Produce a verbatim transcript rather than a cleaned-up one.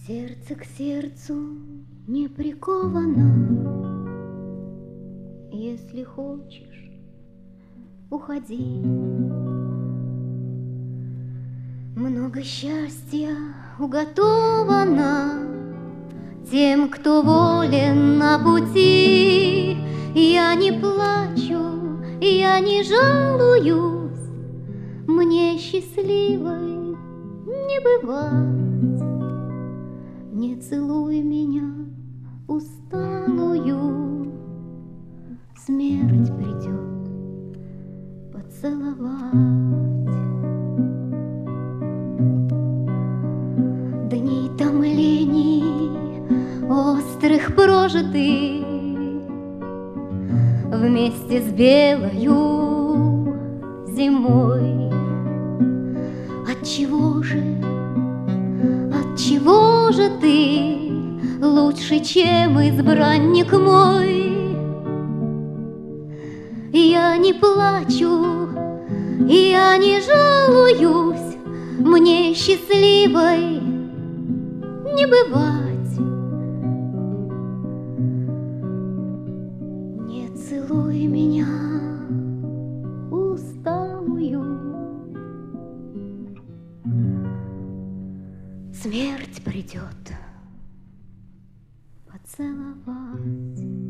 Сердце к сердцу не приковано. Если хочешь, уходи. Много счастья уготовано тем, кто волен на пути. Я не плачу, я не жалуюсь, мне счастливой не бывать. Не целуй меня усталую, смерть придет поцеловать. Дней томлений острых прожитых вместе с белою зимой. Отчего же, отчего же ты лучше, чем избранник мой? Я не плачу, я не жалуюсь, мне счастливой не бывать. Не целуй меня усталую, смерть придет поцеловать.